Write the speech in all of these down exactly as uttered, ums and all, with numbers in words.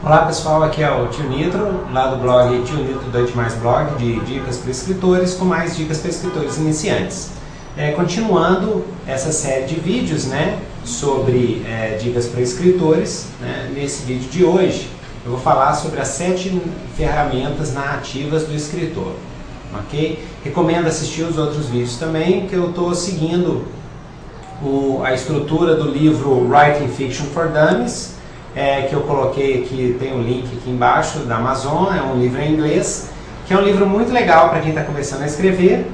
Olá pessoal, aqui é o Tio Nitro, lá do blog Tio Nitro Dutch Mais Blog, de dicas para escritores, com mais dicas para escritores iniciantes. É, continuando essa série de vídeos, né, sobre é, dicas para escritores, né, nesse vídeo de hoje eu vou falar sobre as sete ferramentas narrativas do escritor, ok? Recomendo assistir os outros vídeos também, que eu estou seguindo o, a estrutura do livro Writing Fiction for Dummies, É, que eu coloquei aqui, tem o um link aqui embaixo da Amazon, é um livro em inglês, que é um livro muito legal para quem está começando a escrever,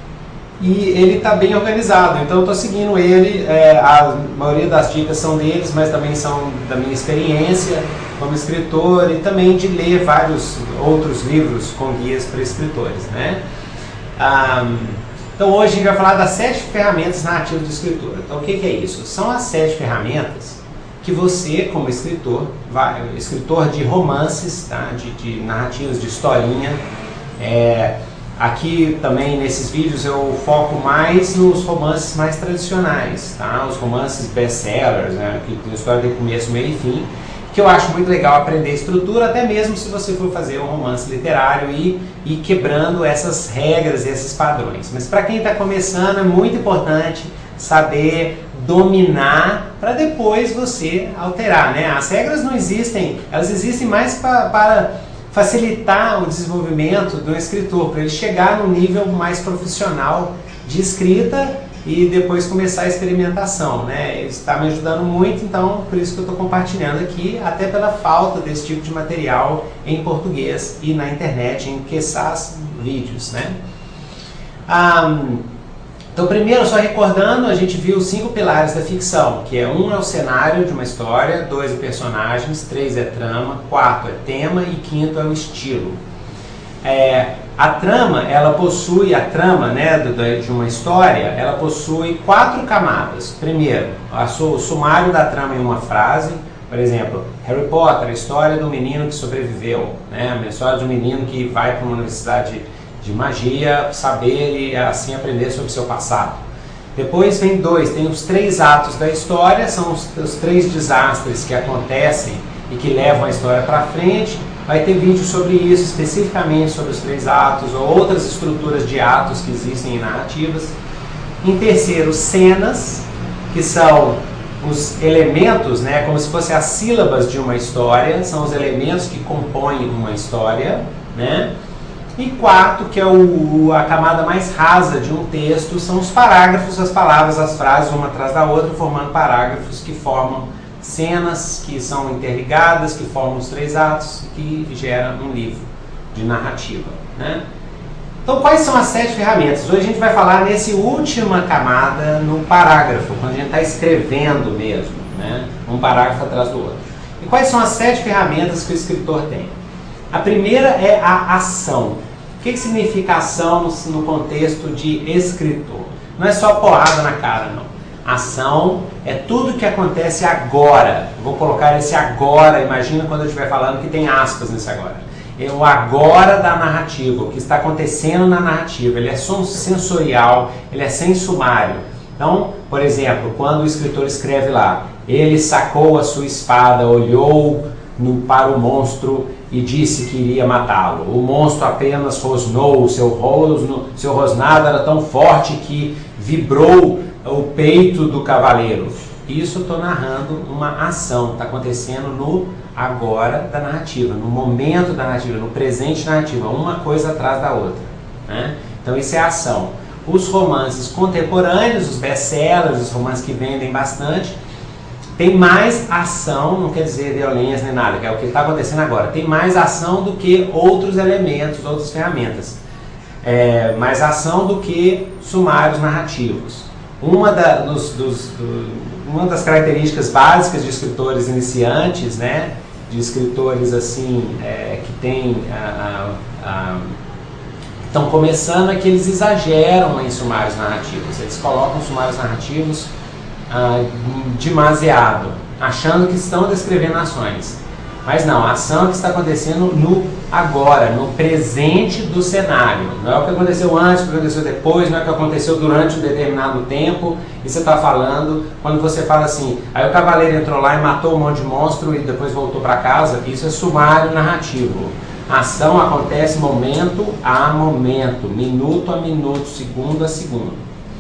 e ele está bem organizado, então eu estou seguindo ele, é, a maioria das dicas são deles, mas também são da minha experiência como escritor e também de ler vários outros livros com guias para escritores, né? Um, então hoje a gente vai falar das sete ferramentas narrativas do escritor. Então o que, que é isso? São as sete ferramentas que você, como escritor, vai, escritor de romances, tá? de, de narrativas, de historinha, é, aqui também nesses vídeos eu foco mais nos romances mais tradicionais, tá? Os romances best-sellers, né? Que tem história de começo, meio e fim, que eu acho muito legal aprender estrutura, até mesmo se você for fazer um romance literário e ir quebrando essas regras e esses padrões. Mas para quem está começando é muito importante saber dominar para depois você alterar, né? As regras não existem, elas existem mais pra, para facilitar o desenvolvimento do escritor, para ele chegar num nível mais profissional de escrita e depois começar a experimentação, né? Isso está me ajudando muito, então por isso que eu estou compartilhando aqui, até pela falta desse tipo de material em português e na internet, em quiçás vídeos, né? Um, Então, primeiro, só recordando, a gente viu os cinco pilares da ficção, que é um é o cenário de uma história, dois é personagens, três é trama, quatro é tema e quinto é o estilo. É, a trama, ela possui, a trama né, de uma história, ela possui quatro camadas. Primeiro, a, o sumário da trama em uma frase, por exemplo, Harry Potter, a história do menino que sobreviveu, né, a história de um menino que vai para uma universidade de magia, saber e assim aprender sobre o seu passado. Depois vem dois, tem os três atos da história, são os, os três desastres que acontecem e que levam a história para frente. Vai ter vídeo sobre isso, especificamente sobre os três atos ou outras estruturas de atos que existem em narrativas. Em terceiro, cenas, que são os elementos, né, como se fossem as sílabas de uma história, são os elementos que compõem uma história, né? E quarto, que é o, a camada mais rasa de um texto, são os parágrafos, as palavras, as frases, uma atrás da outra, formando parágrafos que formam cenas, que são interligadas, que formam os três atos, que geram um livro de narrativa, né? Então, quais são as sete ferramentas? Hoje a gente vai falar nessa última camada, no parágrafo, quando a gente está escrevendo mesmo, né? Um parágrafo atrás do outro. E quais são as sete ferramentas que o escritor tem? A primeira é a ação. O que, que significa ação no, no contexto de escritor? Não é só porrada na cara, não. Ação é tudo que acontece agora. Vou colocar esse agora, imagina quando eu estiver falando que tem aspas nesse agora. É o agora da narrativa, o que está acontecendo na narrativa. Ele é sensorial, ele é sem sumário. Então, por exemplo, quando o escritor escreve lá, ele sacou a sua espada, olhou no, para o monstro e disse que iria matá-lo. O monstro apenas rosnou, seu, rosno, seu rosnado era tão forte que vibrou o peito do cavaleiro. Isso eu estou narrando uma ação, está acontecendo no agora da narrativa, no momento da narrativa, no presente da narrativa, uma coisa atrás da outra, né? Então isso é ação. Os romances contemporâneos, os best-sellers, os romances que vendem bastante, tem mais ação, não quer dizer violência nem nada, que é o que está acontecendo agora. Tem mais ação do que outros elementos, outras ferramentas. É, mais ação do que sumários narrativos. Uma, da, dos, dos, do, uma das características básicas de escritores iniciantes, né, de escritores assim, é, que tem, a, a, a, estão começando, é que eles exageram em sumários narrativos. Eles colocam sumários narrativos Ah, demasiado, achando que estão descrevendo ações. Mas não, a ação é que está acontecendo no agora, no presente do cenário. Não é o que aconteceu antes, o que aconteceu depois, não é o que aconteceu durante um determinado tempo. E você está falando, quando você fala assim, aí o cavaleiro entrou lá e matou um monte de monstro e depois voltou para casa, isso é sumário narrativo. A ação acontece momento a momento, minuto a minuto, segundo a segundo.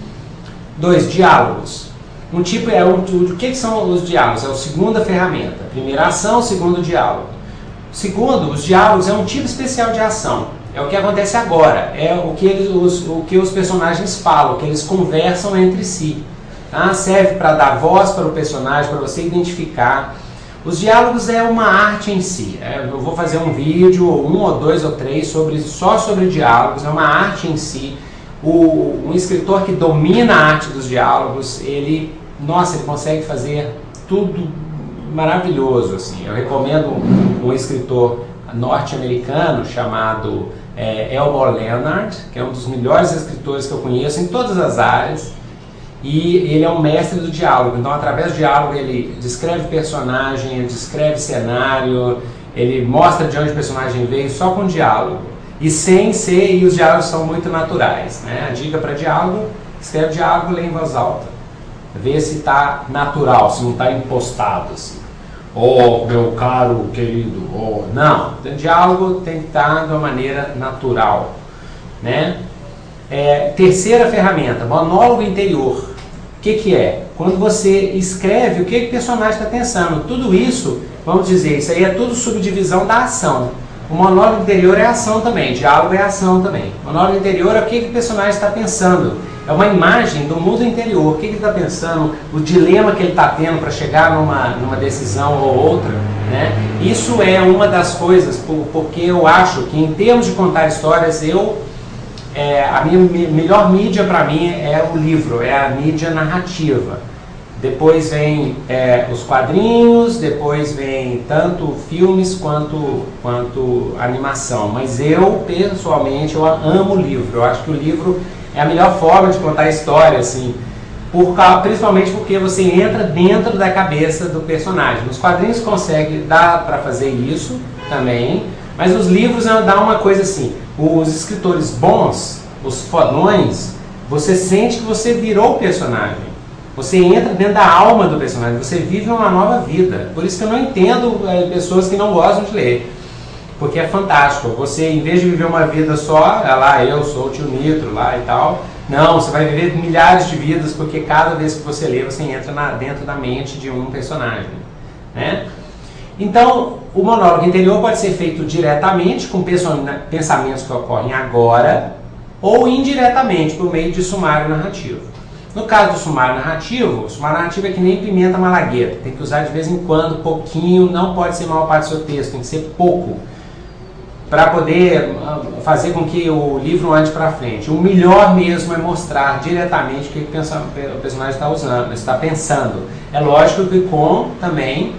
Dois, diálogos. Um tipo é o, o que são os diálogos? É a segunda ferramenta. Primeira ação, segundo diálogo. Segundo, os diálogos é um tipo especial de ação. É o que acontece agora. É o que, eles, os, o que os personagens falam, o que eles conversam entre si. Tá? Serve para dar voz para o personagem, para você identificar. Os diálogos é uma arte em si. É, eu vou fazer um vídeo, um ou dois ou três, sobre, só sobre diálogos. É uma arte em si. O, um escritor que domina a arte dos diálogos, ele, nossa, ele consegue fazer tudo maravilhoso, assim. Eu recomendo um, um escritor norte-americano chamado é, Elmore Leonard, que é um dos melhores escritores que eu conheço em todas as áreas, e ele é um mestre do diálogo. Então, através do diálogo, ele descreve personagem, ele descreve cenário, ele mostra de onde o personagem veio só com diálogo. E sem ser, e os diálogos são muito naturais, né? A dica para diálogo, escreve diálogo, lê em voz alta. Vê se está natural, se não está impostado, assim. Oh, meu caro, querido, oh. Não, o diálogo tem que estar de uma maneira natural, né? É, terceira ferramenta, monólogo interior. O que que é? Quando você escreve o que, que o personagem está pensando. Tudo isso, vamos dizer, isso aí é tudo subdivisão da ação. O monólogo interior é ação também, diálogo é ação também. O monólogo interior é o que, que o personagem está pensando. É uma imagem do mundo interior, o que, que ele está pensando, o dilema que ele está tendo para chegar numa, numa decisão ou outra, né? Isso é uma das coisas, por, porque eu acho que em termos de contar histórias, eu, é, a minha me, melhor mídia para mim é o livro, é a mídia narrativa. Depois vem é, os quadrinhos, depois vem tanto filmes quanto, quanto animação. Mas eu, pessoalmente, eu amo o livro. Eu acho que o livro é a melhor forma de contar a história, assim, por, principalmente porque você entra dentro da cabeça do personagem. Os quadrinhos conseguem, dá para fazer isso também, mas os livros dá uma coisa assim, os escritores bons, os fodões, você sente que você virou o personagem. Você entra dentro da alma do personagem, você vive uma nova vida. Por isso que eu não entendo é, pessoas que não gostam de ler. Porque é fantástico. Você, em vez de viver uma vida só, é lá, eu sou o tio Nitro lá e tal. Não, você vai viver milhares de vidas, porque cada vez que você lê, você entra na, dentro da mente de um personagem, né? Então, o monólogo interior pode ser feito diretamente, com pensamentos que ocorrem agora, ou indiretamente, por meio de sumário narrativo. No caso do sumário narrativo, o sumário narrativo é que nem pimenta malagueta, tem que usar de vez em quando, pouquinho, não pode ser maior parte do seu texto, tem que ser pouco, para poder fazer com que o livro ande para frente. O melhor mesmo é mostrar diretamente o que o personagem está usando, está pensando. É lógico que com também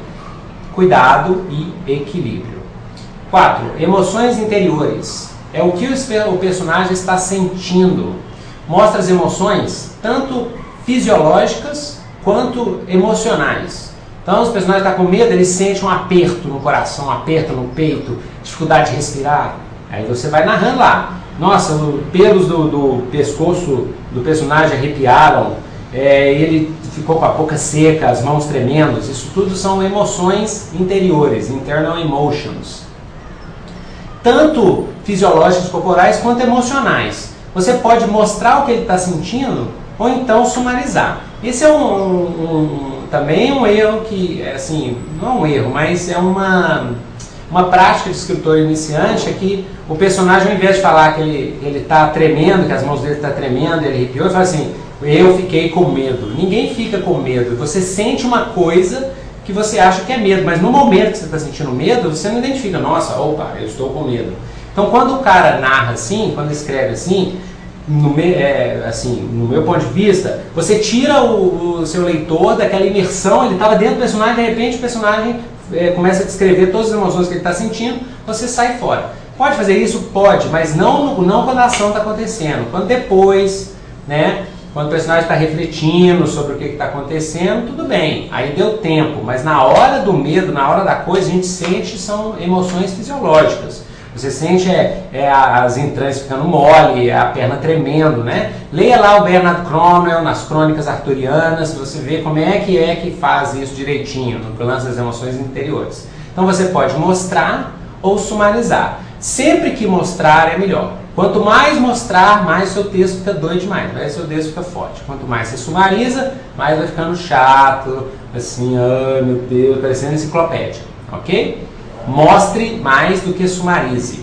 cuidado e equilíbrio. quatro. Emoções interiores. É o que o personagem está sentindo. Mostra as emoções, tanto fisiológicas quanto emocionais. Então, os personagens estão com medo, eles sentem um aperto no coração, um aperto no peito, dificuldade de respirar. Aí você vai narrando lá. Nossa, os pelos do, do pescoço do personagem arrepiaram, é, ele ficou com a boca seca, as mãos tremendo. Isso tudo são emoções interiores, internal emotions. Tanto fisiológicas corporais quanto emocionais. Você pode mostrar o que ele está sentindo ou então sumarizar. Esse é um, um, um, também um erro que, assim, não é um erro, mas é uma, uma prática de escritor iniciante, é que o personagem, ao invés de falar que ele está tremendo, que as mãos dele estão tremendo, ele arrepiou, ele fala assim, eu fiquei com medo. Ninguém fica com medo. Você sente uma coisa que você acha que é medo, mas no momento que você está sentindo medo, você não identifica, nossa, opa, eu estou com medo. Então, quando o cara narra assim, quando escreve assim, no, me, é, assim, no meu ponto de vista, você tira o, o seu leitor daquela imersão, ele estava dentro do personagem, de repente o personagem é, começa a descrever todas as emoções que ele está sentindo, você sai fora. Pode fazer isso? Pode, mas não, não quando a ação está acontecendo. Quando depois, né, Quando o personagem está refletindo sobre o que está acontecendo, tudo bem, aí deu tempo, mas na hora do medo, na hora da coisa, a gente sente, são emoções fisiológicas. Você sente é, é, as entranhas ficando mole, a perna tremendo, né? Leia lá o Bernard Cromwell nas Crônicas Arturianas, você vê como é que é que faz isso direitinho, no plano das emoções interiores. Então você pode mostrar ou sumarizar. Sempre que mostrar é melhor. Quanto mais mostrar, mais seu texto fica doido demais, mais seu texto fica forte. Quanto mais você sumariza, mais vai ficando chato, assim, ai meu Deus, parecendo enciclopédia, ok? Mostre mais do que sumarize.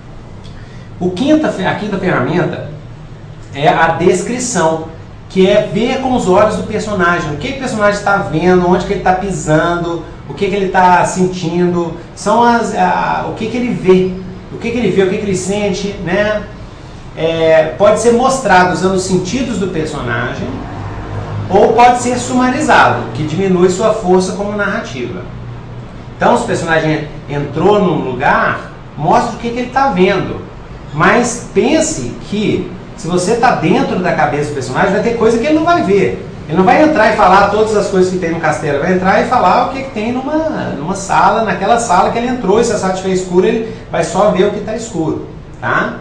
O quinta, a quinta ferramenta é a descrição, que é ver com os olhos do personagem. O que, que o personagem está vendo, onde que ele está pisando, o que, que ele está sentindo, são as, a, o que, que ele vê, o que, que ele vê, o que, que ele sente, né? É, pode ser mostrado usando os sentidos do personagem, ou pode ser sumarizado, que diminui sua força como narrativa. Então, se o personagem entrou num lugar, mostre o que, que ele está vendo. Mas pense que, se você está dentro da cabeça do personagem, vai ter coisa que ele não vai ver. Ele não vai entrar e falar todas as coisas que tem no castelo. Ele vai entrar e falar o que, que tem numa, numa sala, naquela sala que ele entrou. E se a sala estiver escura, ele vai só ver o que está escuro. Tá?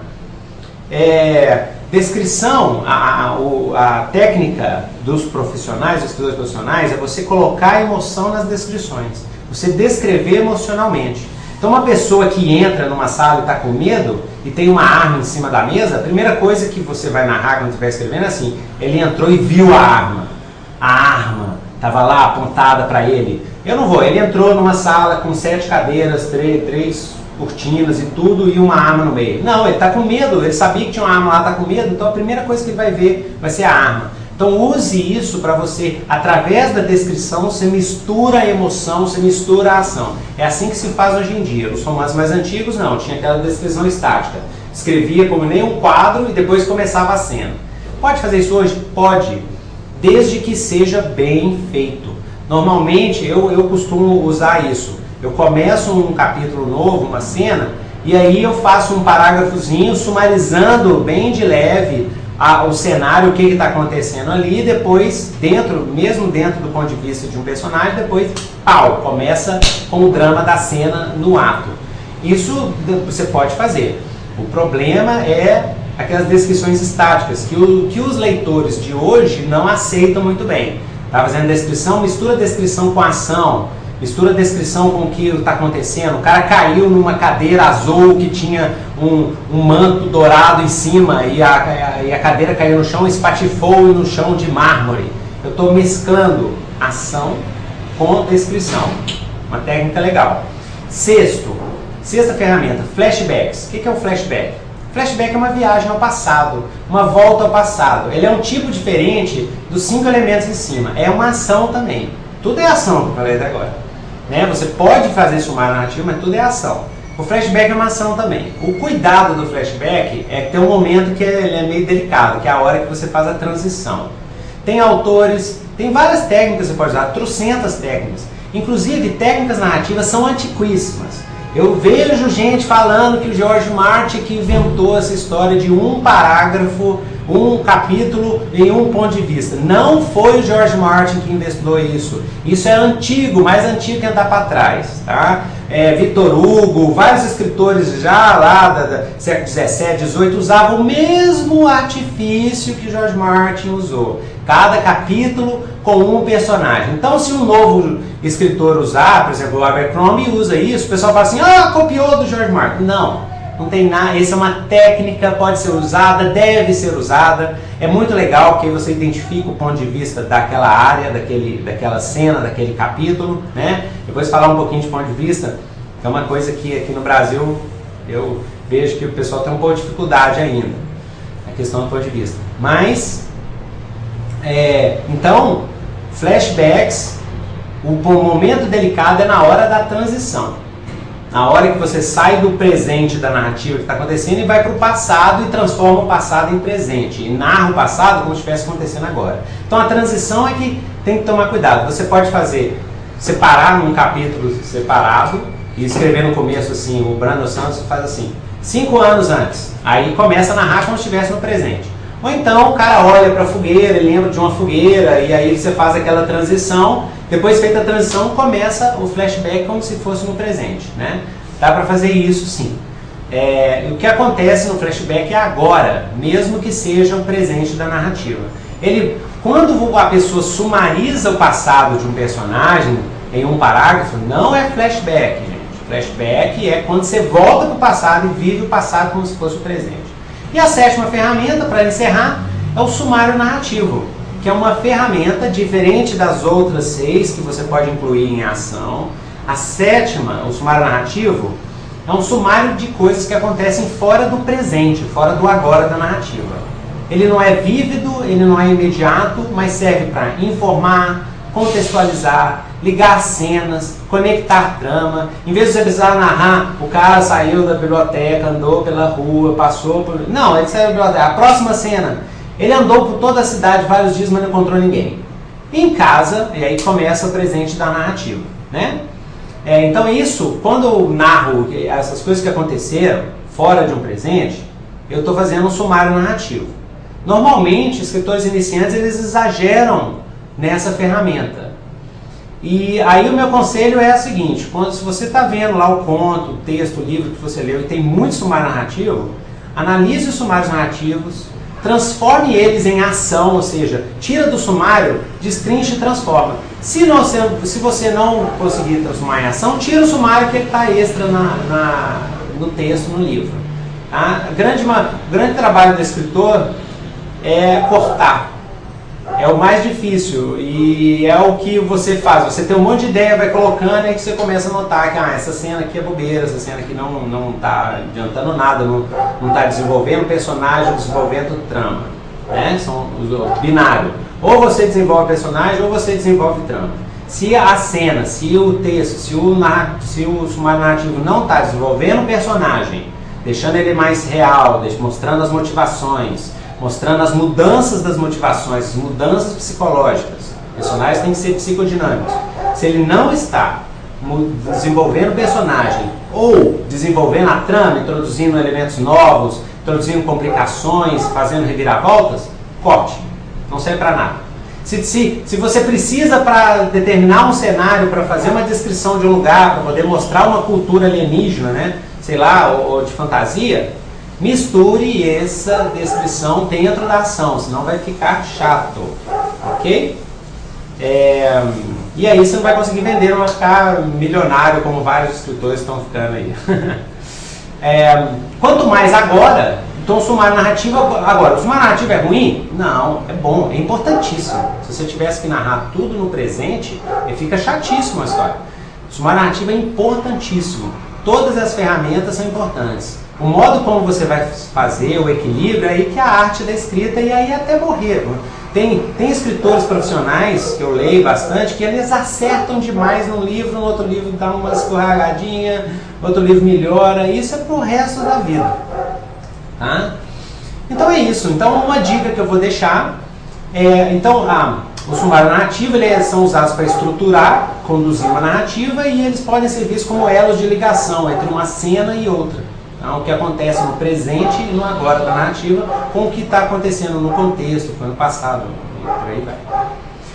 É, descrição, a, a, a técnica dos profissionais, dos escritores profissionais, é você colocar emoção nas descrições. Você descrever emocionalmente. Então uma pessoa que entra numa sala e está com medo e tem uma arma em cima da mesa, a primeira coisa que você vai narrar quando estiver escrevendo é assim: ele entrou e viu a arma. A arma estava lá apontada para ele. Eu não vou, ele entrou numa sala com sete cadeiras, três, três cortinas e tudo e uma arma no meio. Não, ele está com medo, ele sabia que tinha uma arma lá, está com medo, então a primeira coisa que ele vai ver vai ser a arma. Então use isso para você, através da descrição, você mistura a emoção, você mistura a ação. É assim que se faz hoje em dia. Os romances mais antigos não, tinha aquela descrição estática. Escrevia como nem um quadro e depois começava a cena. Pode fazer isso hoje? Pode, desde que seja bem feito. Normalmente eu, eu costumo usar isso. Eu começo um capítulo novo, uma cena, e aí eu faço um parágrafozinho sumarizando bem de leve A, o cenário, o que está acontecendo ali, e depois, dentro, mesmo dentro do ponto de vista de um personagem, depois, pau, começa com o drama da cena no ato. Isso você pode fazer. O problema é aquelas descrições estáticas, que, o, que os leitores de hoje não aceitam muito bem. Está fazendo descrição, mistura descrição com ação, mistura a descrição com o que está acontecendo. O cara caiu numa cadeira azul que tinha um, um manto dourado em cima e a, a, e a cadeira caiu no chão e espatifou no chão de mármore. Eu estou mesclando ação com descrição. Uma técnica legal. Sexto, sexta ferramenta, flashbacks. O que é um flashback? Flashback é uma viagem ao passado, uma volta ao passado. Ele é um tipo diferente dos cinco elementos em cima. É uma ação também. Tudo é ação, que eu falei até agora. Né? Você pode fazer sumário narrativo, mas tudo é ação. O flashback é uma ação também. O cuidado do flashback é que tem um momento que ele é meio delicado, que é a hora que você faz a transição. Tem autores, tem várias técnicas que você pode usar, trocentas técnicas. Inclusive, técnicas narrativas são antiquíssimas. Eu vejo gente falando que o George Martin que inventou essa história de um parágrafo, um capítulo em um ponto de vista. Não foi o George Martin que inventou isso. Isso é antigo, mais antigo que andar para trás. Tá? É, Victor Hugo, vários escritores já lá do século dezessete, dezoito usavam o mesmo artifício que George Martin usou. Cada capítulo com um personagem. Então, se um novo escritor usar, por exemplo, o Abercrombie usa isso, o pessoal fala assim, ah, copiou do George Martin. Não, não tem nada. Essa é uma técnica, pode ser usada, deve ser usada. É muito legal porque você identifica o ponto de vista daquela área, daquele, daquela cena, daquele capítulo, né? Depois falar um pouquinho de ponto de vista, que é uma coisa que aqui no Brasil eu vejo que o pessoal tem um pouco de dificuldade ainda, a questão do ponto de vista. Mas, é, então, flashbacks, o momento delicado é na hora da transição. Na hora que você sai do presente da narrativa que está acontecendo e vai para o passado e transforma o passado em presente. E narra o passado como se estivesse acontecendo agora. Então a transição é que tem que tomar cuidado. Você pode fazer, separar num capítulo separado e escrever no começo assim, o Brandon Sanderson faz assim, cinco anos antes. Aí começa a narrar como se estivesse no presente. Ou então o cara olha para a fogueira, ele lembra de uma fogueira, e aí você faz aquela transição, depois feita a transição, começa o flashback como se fosse no presente, né? Dá para fazer isso sim. É, o que acontece no flashback é agora, mesmo que seja um presente da narrativa. Ele, quando a pessoa sumariza o passado de um personagem em um parágrafo, não é flashback, gente. Flashback é quando você volta para o passado e vive o passado como se fosse o presente. E a sétima ferramenta, para encerrar, é o sumário narrativo, que é uma ferramenta diferente das outras seis que você pode incluir em ação. A sétima, o sumário narrativo, é um sumário de coisas que acontecem fora do presente, fora do agora da narrativa. Ele não é vívido, ele não é imediato, mas serve para informar, contextualizar, ligar cenas, conectar trama. Em vez de você precisar narrar, o cara saiu da biblioteca, andou pela rua, passou por... Não, ele saiu da biblioteca. A próxima cena, ele andou por toda a cidade vários dias, mas não encontrou ninguém. Em casa, e aí começa o presente da narrativa, né? É, então isso, quando eu narro essas coisas que aconteceram fora de um presente, eu estou fazendo um sumário narrativo. Normalmente, escritores iniciantes, eles exageram nessa ferramenta. E aí o meu conselho é o seguinte: quando, se você está vendo lá o conto, o texto, o livro que você leu e tem muito sumário narrativo, analise os sumários narrativos, transforme eles em ação, ou seja, tira do sumário, destrincha e transforma. Se, não, se você não conseguir transformar em ação, tira o sumário que está extra na, na, no texto, no livro. Tá? Grande, uma, o grande trabalho do escritor é cortar. É o mais difícil e é o que você faz. Você tem um monte de ideia, vai colocando e aí você começa a notar que ah, essa cena aqui é bobeira, essa cena aqui não está adiantando nada, não está desenvolvendo personagem, desenvolvendo trama. Né? São os binários. Ou você desenvolve personagem ou você desenvolve trama. Se a cena, se o texto, se o, se o sumário narrativo não está desenvolvendo o personagem, deixando ele mais real, mostrando as motivações, mostrando as mudanças das motivações, as mudanças psicológicas. Os personagens têm que ser psicodinâmicos. Se ele não está desenvolvendo o personagem ou desenvolvendo a trama, introduzindo elementos novos, introduzindo complicações, fazendo reviravoltas, corte. Não serve para nada. Se, se, se você precisa para determinar um cenário, para fazer uma descrição de um lugar, para poder mostrar uma cultura alienígena, né, sei lá, ou, ou de fantasia, misture essa descrição dentro da ação, senão vai ficar chato, ok? É, e aí você não vai conseguir vender, não vai ficar milionário como vários escritores estão ficando aí. É, quanto mais agora, então o sumário narrativo agora, o sumário narrativo é ruim? Não, é bom, é importantíssimo. Se você tivesse que narrar tudo no presente, fica chatíssimo a história. O sumário narrativo é importantíssimo. Todas as ferramentas são importantes. O modo como você vai fazer, o equilíbrio, é aí que é a arte da escrita e aí até morrer. Tem, tem escritores profissionais, que eu leio bastante, que eles acertam demais num livro, no outro livro dá uma escorregadinha, outro livro melhora, isso é pro resto da vida. Tá? Então é isso. Então uma dica que eu vou deixar é, então, ah, o sumário narrativo, eles são usados para estruturar, conduzir uma narrativa e eles podem ser vistos como elos de ligação entre uma cena e outra. Então, o que acontece no presente e no agora da narrativa com o que está acontecendo no contexto, no passado, e por aí vai.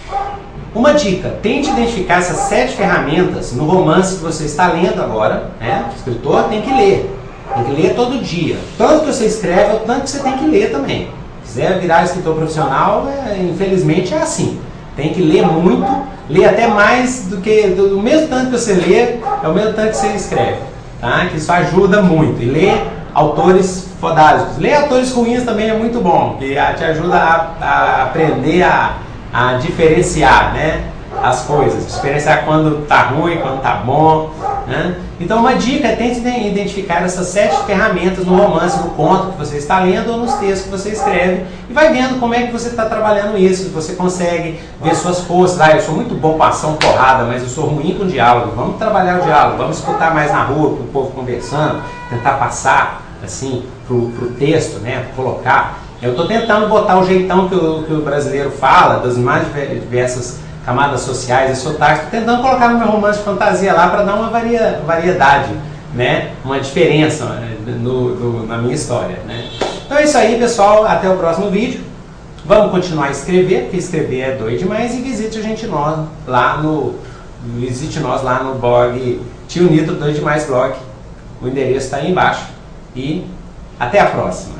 Uma dica, tente identificar essas sete ferramentas no romance que você está lendo agora, né? O escritor tem que ler, tem que ler todo dia. Tanto que você escreve, o tanto que você tem que ler também. Se quiser virar escritor profissional, é, infelizmente é assim. Tem que ler muito, ler até mais do que, do, do mesmo tanto que você lê, é o mesmo tanto que você escreve. Tá? Que isso ajuda muito. E ler autores fodásticos. Ler autores ruins também é muito bom, que te ajuda a, a aprender a, a diferenciar, né, as coisas. Diferenciar quando tá ruim, quando tá bom. Né? Então uma dica é tente identificar essas sete ferramentas no romance, no conto que você está lendo ou nos textos que você escreve e vai vendo como é que você está trabalhando isso, se você consegue ver suas forças. Ah, eu sou muito bom com ação porrada, mas eu sou ruim com diálogo. Vamos trabalhar o diálogo, vamos escutar mais na rua, com o povo conversando, tentar passar assim pro, pro texto, né, colocar. Eu estou tentando botar o jeitão que o, que o brasileiro fala, das mais diversas camadas sociais e sotaques, tentando colocar no meu romance de fantasia lá para dar uma varia, variedade, né? Uma diferença no, no, na minha história, né? Então é isso aí, pessoal. Até o próximo vídeo. Vamos continuar a escrever, porque escrever é doido demais. E visite a gente nós, lá no visite nós lá no blog Tio Nitro Doido Demais Blog. O endereço está aí embaixo. E até a próxima.